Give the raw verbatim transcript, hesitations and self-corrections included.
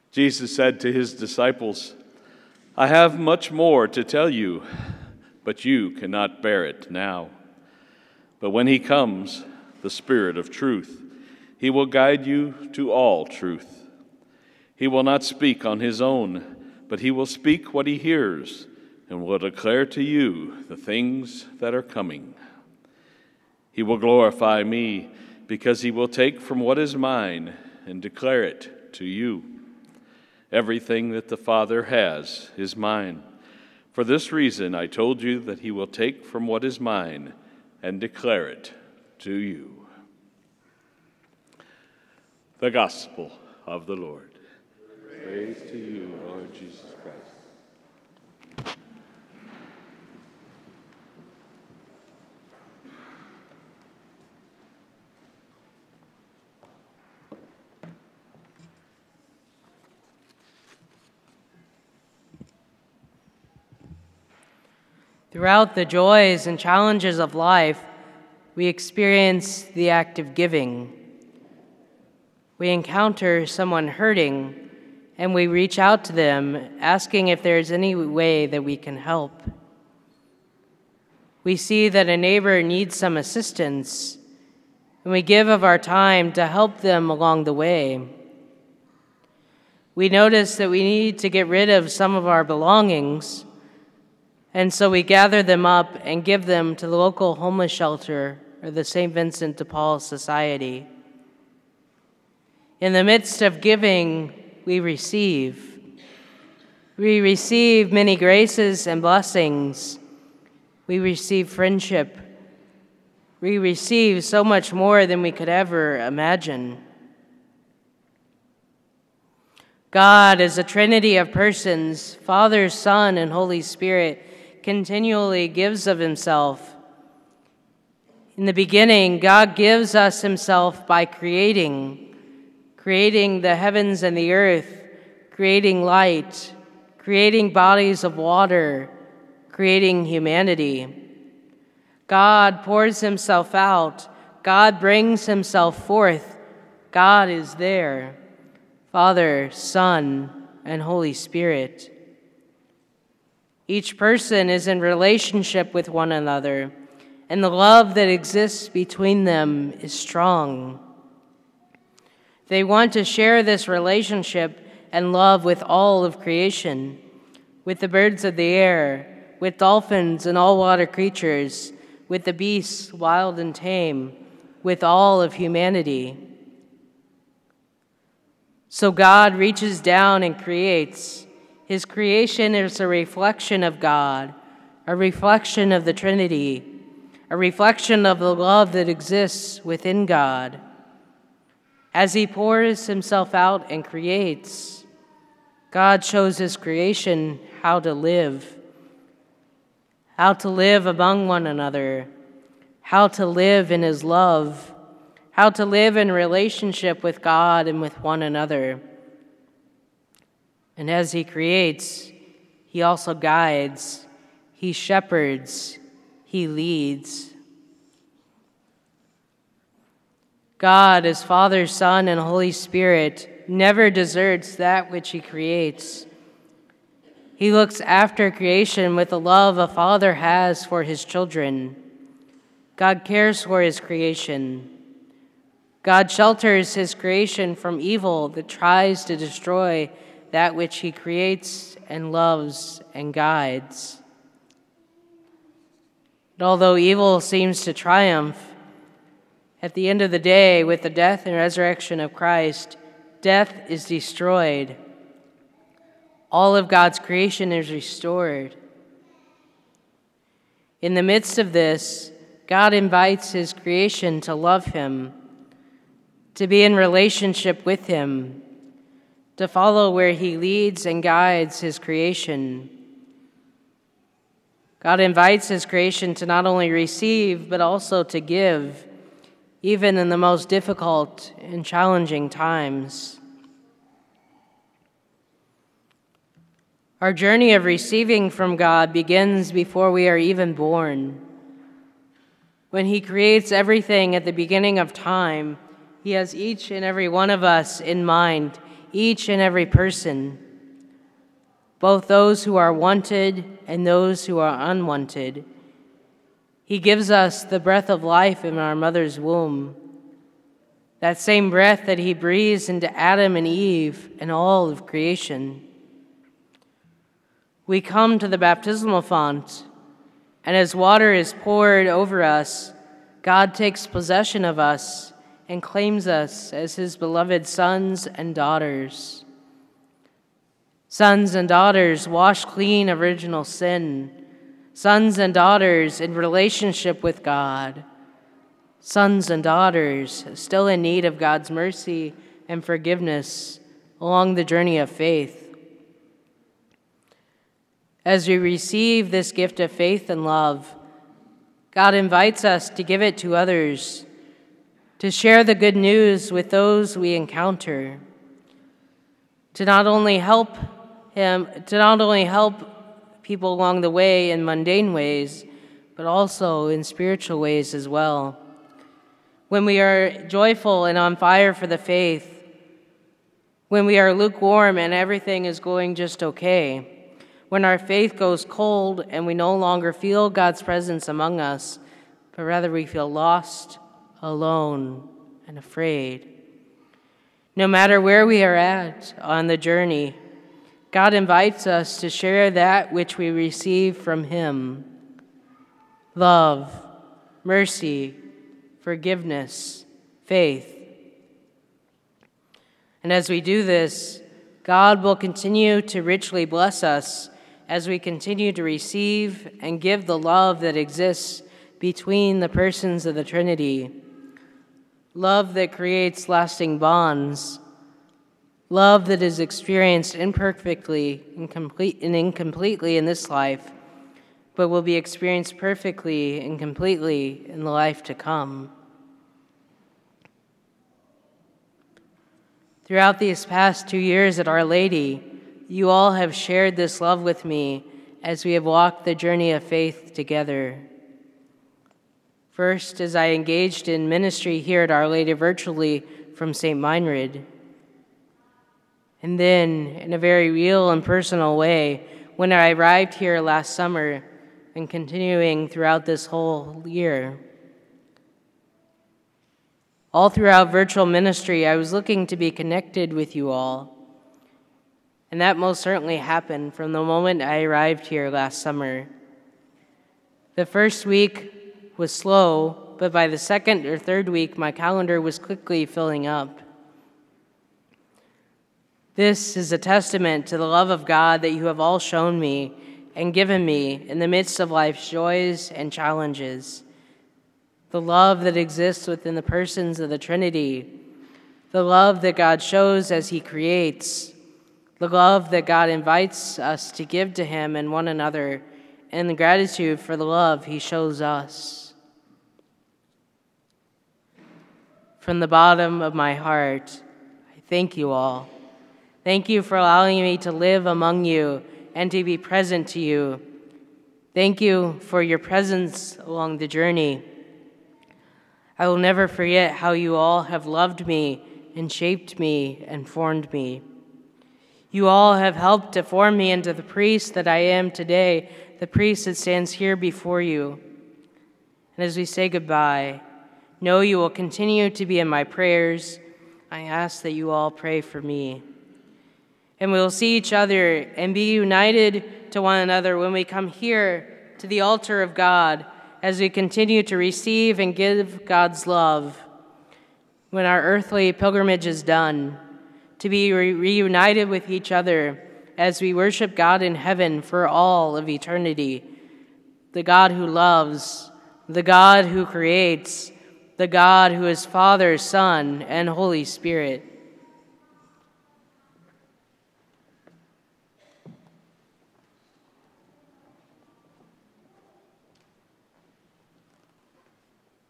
Jesus said to his disciples, "I have much more to tell you, but you cannot bear it now. But when he comes, the Spirit of truth, he will guide you to all truth. He will not speak on his own, but he will speak what he hears and will declare to you the things that are coming. He will glorify me because he will take from what is mine and declare it to you. Everything that the Father has is mine. For this reason I told you that he will take from what is mine and declare it to you." The Gospel of the Lord. Praise, Praise to you, Lord Jesus Christ. Throughout the joys and challenges of life, we experience the act of giving. We encounter someone hurting, and we reach out to them, asking if there's any way that we can help. We see that a neighbor needs some assistance, and we give of our time to help them along the way. We notice that we need to get rid of some of our belongings, and so we gather them up and give them to the local homeless shelter or the Saint Vincent de Paul Society. In the midst of giving, we receive. We receive many graces and blessings. We receive friendship. We receive so much more than we could ever imagine. God, as a trinity of persons, Father, Son, and Holy Spirit, continually gives of himself. In the beginning, God gives us himself by creating, creating the heavens and the earth, creating light, creating bodies of water, creating humanity. God pours himself out. God brings himself forth. God is there, Father, Son, and Holy Spirit. Each person is in relationship with one another, and the love that exists between them is strong. They want to share this relationship and love with all of creation, with the birds of the air, with dolphins and all water creatures, with the beasts, wild and tame, with all of humanity. So God reaches down and creates. His creation is a reflection of God, a reflection of the Trinity, a reflection of the love that exists within God. As he pours himself out and creates, God shows his creation how to live, how to live among one another, how to live in his love, how to live in relationship with God and with one another. And as he creates, he also guides, he shepherds, he leads. God, as Father, Son, and Holy Spirit, never deserts that which he creates. He looks after creation with the love a father has for his children. God cares for his creation. God shelters his creation from evil that tries to destroy that which he creates and loves and guides. But although evil seems to triumph, at the end of the day, with the death and resurrection of Christ, death is destroyed. All of God's creation is restored. In the midst of this, God invites his creation to love him, to be in relationship with him, to follow where he leads and guides his creation. God invites his creation to not only receive, but also to give, even in the most difficult and challenging times. Our journey of receiving from God begins before we are even born. When he creates everything at the beginning of time, he has each and every one of us in mind. each and every person, both those who are wanted and those who are unwanted. He gives us the breath of life in our mother's womb, that same breath that he breathes into Adam and Eve and all of creation. We come to the baptismal font, and as water is poured over us, God takes possession of us and claims us as his beloved sons and daughters. Sons and daughters washed clean of original sin. Sons and daughters in relationship with God. Sons and daughters still in need of God's mercy and forgiveness along the journey of faith. As we receive this gift of faith and love, God invites us to give it to others, to share the good news with those we encounter, to not only help him, to not only help people along the way in mundane ways, but also in spiritual ways as well. When we are joyful and on fire for the faith, when we are lukewarm and everything is going just okay, when our faith goes cold and we no longer feel God's presence among us, but rather we feel lost, alone, and afraid. No matter where we are at on the journey, God invites us to share that which we receive from him: love, mercy, forgiveness, faith. And as we do this, God will continue to richly bless us as we continue to receive and give the love that exists between the persons of the Trinity. Love that creates lasting bonds. Love that is experienced imperfectly and, complete, and incompletely in this life, but will be experienced perfectly and completely in the life to come. Throughout these past two years at Our Lady, you all have shared this love with me as we have walked the journey of faith together. First, as I engaged in ministry here at Our Lady virtually from Saint Meinrad, and then in a very real and personal way when I arrived here last summer and continuing throughout this whole year. All throughout virtual ministry, I was looking to be connected with you all. And that most certainly happened from the moment I arrived here last summer. The first week was slow, but by the second or third week, my calendar was quickly filling up. This is a testament to the love of God that you have all shown me and given me in the midst of life's joys and challenges. The love that exists within the persons of the Trinity, the love that God shows as he creates, the love that God invites us to give to him and one another, and the gratitude for the love he shows us. From the bottom of my heart, I thank you all. Thank you for allowing me to live among you and to be present to you. Thank you for your presence along the journey. I will never forget how you all have loved me and shaped me and formed me. You all have helped to form me into the priest that I am today, the priest that stands here before you. And as we say goodbye, know you will continue to be in my prayers. I ask that you all pray for me. And we will see each other and be united to one another when we come here to the altar of God as we continue to receive and give God's love. When our earthly pilgrimage is done, to be re- reunited with each other as we worship God in heaven for all of eternity, the God who loves, the God who creates, the God who is Father, Son, and Holy Spirit.